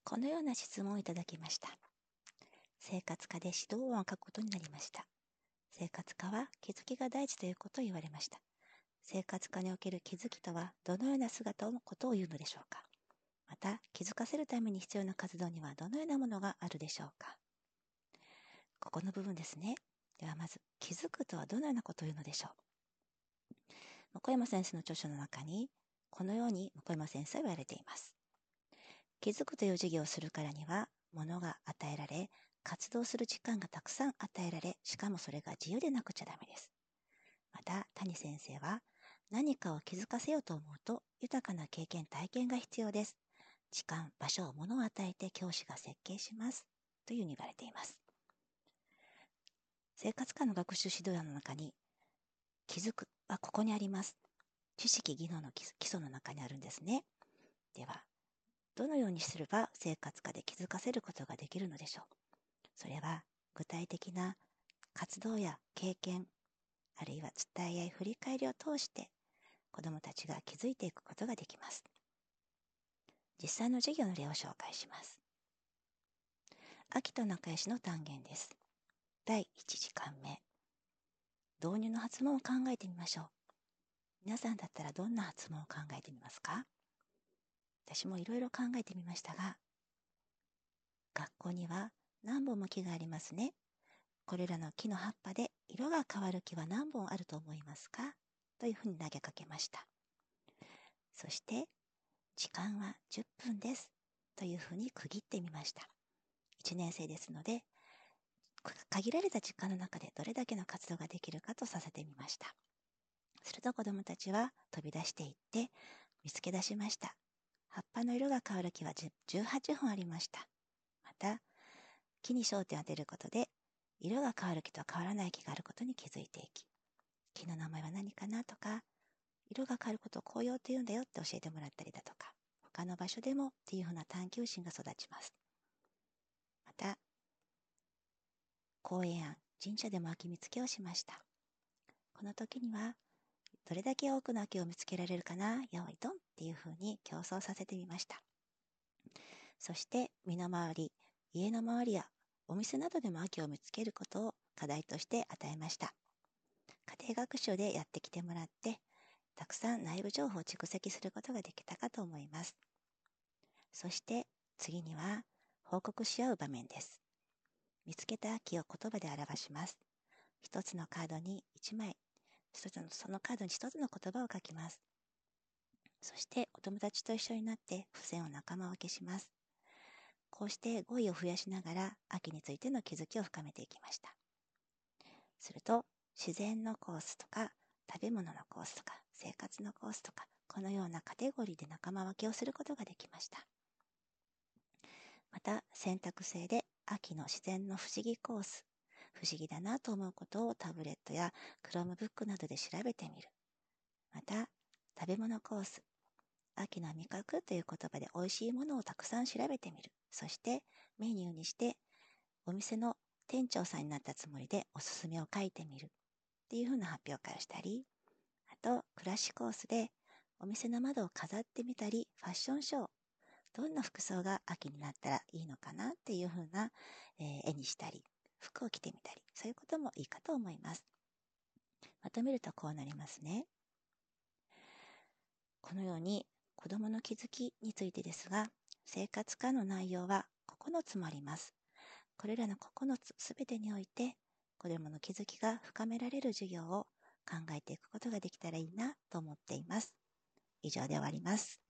このような質問をいただきました。生活科で指導音を書くことになりました。生活科は気づきが大事ということを言われました。生活科における気づきとはどのような姿のことを言うのでしょうか。また、気づかせるために必要な活動にはどのようなものがあるでしょうか。ここの部分ですね。ではまず、気づくとはどのようなことを言うのでしょう。向山先生の著書の中に、このように向山先生は言われています。気づくという授業をするからには、ものが与えられ、活動する時間がたくさん与えられ、しかもそれが自由でなくちゃダメです。また、谷先生は、何かを気づかせようと思うと、豊かな経験・体験が必要です。時間、場所、物を与えて教師が設計します。というふうに言われています。生活科の学習指導案の中に、気づくはここにあります。知識・技能の基礎の中にあるんですね。では、どのようにすれば生活科で気づかせることができるのでしょう。それは具体的な活動や経験、あるいは伝え合い、振り返りを通して子どもたちが気づいていくことができます。実際の授業の例を紹介します。秋と仲良しの単元です。第1時間目。導入の発問を考えてみましょう。皆さんだったらどんな発問を考えてみますか？私もいろいろ考えてみましたが、学校には何本も木がありますね。これらの木の葉っぱで色が変わる木は何本あると思いますか？というふうに投げかけました。そして、時間は10分です。というふうに区切ってみました。1年生ですので、限られた時間の中でどれだけの活動ができるかとさせてみました。すると子どもたちは飛び出していって見つけ出しました。葉っぱの色が変わる木は18本ありました。また、木に焦点を当てることで、色が変わる木と変わらない木があることに気づいていき、木の名前は何かなとか、色が変わることを紅葉って言うんだよって教えてもらったりだとか、他の場所でもっていうふうな探求心が育ちます。また、公園や神社でも秋見つけをしました。この時には、どれだけ多くの秋を見つけられるかな、よいどんっていうふうに競争させてみました。そして、身の回り、家の周りやお店などでも秋を見つけることを課題として与えました。家庭学習でやってきてもらって、たくさん内部情報を蓄積することができたかと思います。そして次には報告し合う場面です。見つけた秋を言葉で表します。一つのカードに1枚、そのカードに一つの言葉を書きます。そしてお友達と一緒になって付箋を仲間分けします。こうして語彙を増やしながら秋についての気づきを深めていきました。すると自然のコースとか食べ物のコースとか生活のコースとかこのようなカテゴリーで仲間分けをすることができました。また選択制で秋の自然の不思議コース、不思議だなと思うことをタブレットやクロームブックなどで調べてみる。また食べ物コース、秋の味覚という言葉で美味しいものをたくさん調べてみる。そしてメニューにしてお店の店長さんになったつもりでおすすめを書いてみるっていうふうな発表会をしたり、あと暮らしコースでお店の窓を飾ってみたり、ファッションショー、どんな服装が秋になったらいいのかなっていうふうな、絵にしたり、服を着てみたり、そういうこともいいかと思います。まとめるとこうなりますね。このように子どもの気づきについてですが、生活科の内容は9つもあります。これらの9つすべてにおいて、子どもの気づきが深められる授業を考えていくことができたらいいなと思っています。以上で終わります。